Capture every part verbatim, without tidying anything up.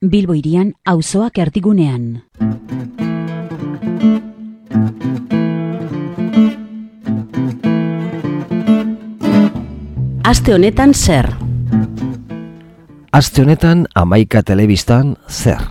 Bilbo hirian auzoak erdigunean. Aste honetan zer? Aste honetan Hamaika telebistan zer?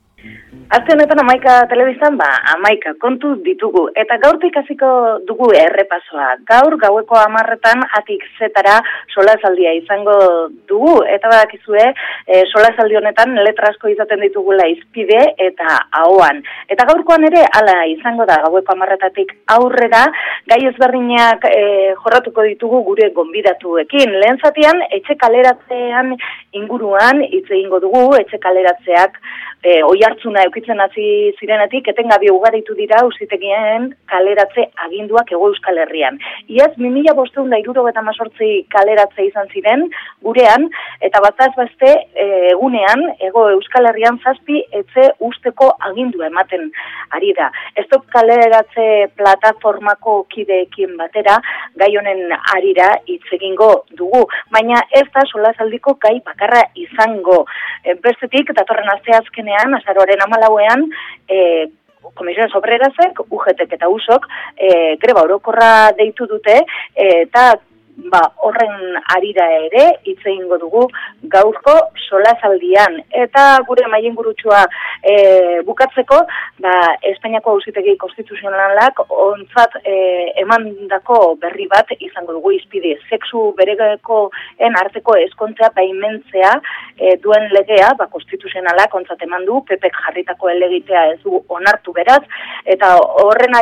Aste honetan Hamaika telebistan, ba, hamaika kontu ditugu. Eta gaurtik hasiko dugu errepasoa. Gaur gaueko hamarretan atik zetara solasaldia izango dugu. Eta badakizue, e, solasaldi honetan letra asko izaten ditugula izpide eta ahoan. Eta gaurkoan ere, hala izango da gaueko hamarretatik aurrera, gai ezberdinak e, jorratuko ditugu gure gonbidatuekin. Lehen zatian, etxe kaleratzean inguruan hitz egingo dugu, etxe kaleratzeak e, oihartzuna eukitzen hasi zirenetik, etengabe ugaritu dira auzitegien kaleratze aginduak Hego Euskal Herrian. Iaz, mila bostehun eta hirurogeita hemezortzi kaleratze izan ziren gurean, eta bataz beste egunean Hego Euskal Herrian zazpi etxe usteko agindua ematen ari da. Stop kaleratze plataformako kideekin batera, gai honen arira hitz egingo dugu, baina ez da solasaldiko gai bakarra izango. Bestetik, datorren asteazkenean, azaroaren hamalauean, e, Komisiones Obrerazek, U G T eta U S Ok, e, greba orokorra deitu dute, e, eta ba, horren arira ere hitz egingo dugu gaurko solasaldian. Eta gure mailingurutxoa e, bukatzeko, ba, Espainiako Auzitegi Konstituzionalak ontzat e, emandako berri bat izango dugu izpide. Sexu berekoen arteko ezkontzea baimentzea e, duen legea, ba, konstituzionalak ontzat eman du, P Pek jarritako elegitea ez du onartu beraz, eta horren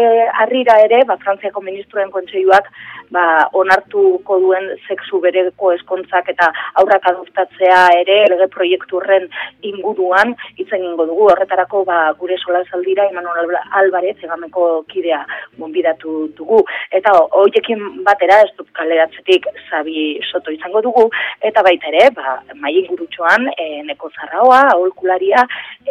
arira ere, ba, Frantziako Ministroen Kontseiluak ba, onartuko duen sexu bereko eskontzak eta aurrak adoptatzea ere lege proiektu horren inguruan hitz egingo dugu. Horretarako ba, gure solasaldira Imanol Alvarez egameko kidea gonbidatu dugu. Eta horiekin batera Stop kaleratzetik Xabi Soto izango dugu, eta baita ere, ba, mailingurutxoan e, Neko Zarraoa, aholkularia,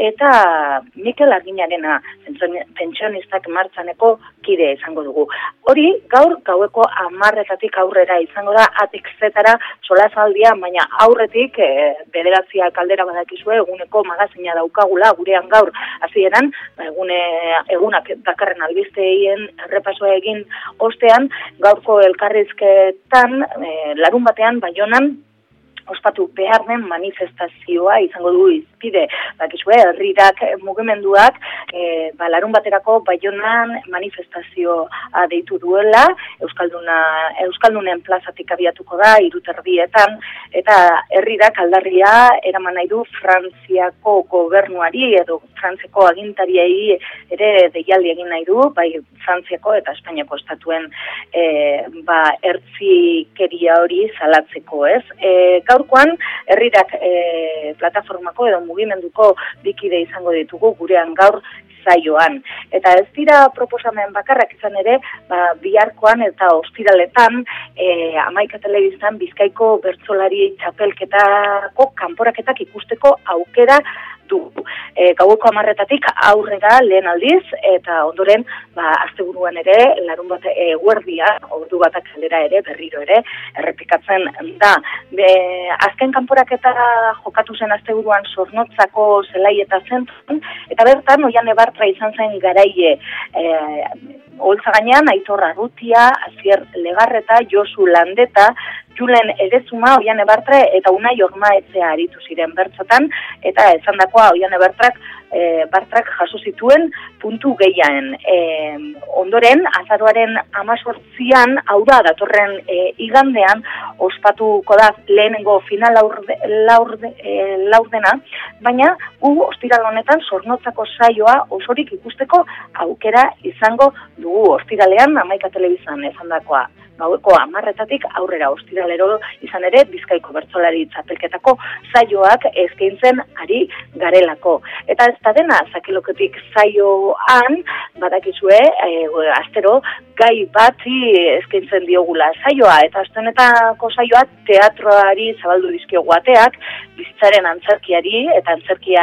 eta Mikel Arginarena, pentsionistak martxaneko kide izango dugu. Hori, gaur gaueko hamarretatik aurrera izango da atik zetara solasaldia, baina aurretik e, bederatziak kaldera badakizue eguneko magazina daukagula gurean gaur hasieran, ba, egune, egunak dakarren albisteien errepasoa egin ostean, gaurko elkarrizketan e, larun batean Baionan ospatu behar den manifestazioa izango du izpide. Bakizue, herrirak mugimenduak e, ba, larun baterako Baionan manifestazioa deitu duela, Euskalduna, Euskaldunen plazatik abiatuko da, iruterdietan, eta herrirak aldarria eraman nahi du Frantziako gobernuari edo Frantziako agintariei ere deialdi egin nahi du, bai Frantziako eta Espainiako estatuen e, ba, ertzikeria hori salatzeko, ez? E, Gaurkoan, herrirak e, plataformako edo mugimenduko bikide izango ditugu gurean gaur zaioan. Eta ez dira proposamen bakarrak izan ere, ba, biharkoan eta ostiraletan e, Hamaika telebistan Bizkaiko bertsolari txapelketako kanporaketak ikusteko aukera dugu. E, gaueko hamarretatik aurrera lehen aldiz, eta ondoren, ba, asteburuan ere, larun bat eguerdia, ordu batak aldera ere, berriro ere, errepikatzen da. Be, azken kanporaketa jokatu zen asteburuan Zornotzako zelaieta zentzen, eta bertan, Oiane Bartra izan zen garaie, e, Oholtza gainean, Aitor Arrutia, Asier Legarreta, Josu Landeta, Julen Erezuma, Oiane Bartra eta Unai Ormaetzea aritu ziren bertsotan, eta esandakoa Oiane Bartrak, e, Bartrak jaso zituen puntu gehiaen. E, ondoren, azaroaren hemezortzian, hau da, datorren e, igandean, ospatuko da lehenengo final laurde, laurde, e, laurdena, baina gu ostiral honetan Zornotzako saioa osorik ikusteko aukera izango dugu. Ostiralean, Hamaika telebistan esandakoa. Gaueko hamarretatik aurrera ostiralero izan ere Bizkaiko bertsolari txapelketako saioak eskaintzen ari garelako. Eta ez da dena, zakiloketik saioan, badakizue, e, astero, gai bati eskaintzen diogula saioa, eta astenetako saioa teatroari zabaldu dizkiogu ateak, bizitzaren antzerkiari eta antzerkia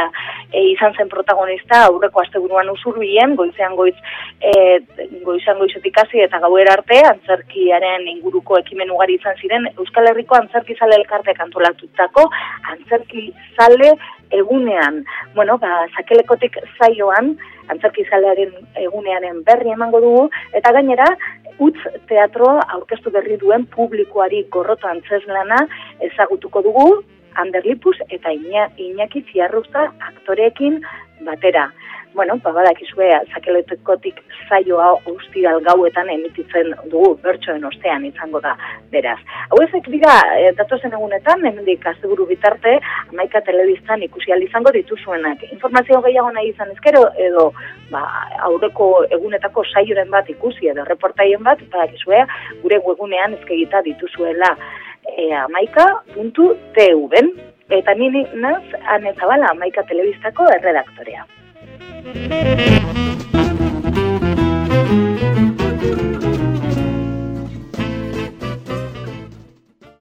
e, izan zen protagonista aurreko asteburuan Usurbilen, goizean goiz, e, goizan goizetik hasi eta gauera arte, antzerkiaren inguruko ekimen ugari izan ziren, Euskal Herriko Antzerki Zale Elkarteak antolatutako Antzerki Zale egunean. Bueno, ba, Sakelekotik zaioan, Antzerki Zalearen egunearen berri emango dugu, eta gainera, Utz teatro aurkeztu berri duen publikoari gorroto antzeslana ezagutuko dugu, Ander Lipus eta Iñaki Ziarrusta aktoreekin batera. Bueno, ba, badakizue, Sakelekotik zaioa ostiral gauetan emititzen dugu, bertsoen ostean izango da, beraz. Hau ezek dira, e, datozen egunetan, hemendik asteburu bitarte, Hamaika Telebistan ikusi ahal izango dituzuenak. Informazio gehiago nahi izan ezkero, edo ba, aurreko egunetako saioren bat ikusi, edo reportaien bat, badakizue, gure webgunean ezkegita dituzuela e, hamaika puntu t v. Eta nini naz, Ane Zabala, Hamaika Telebistako erredaktorea. Thank you.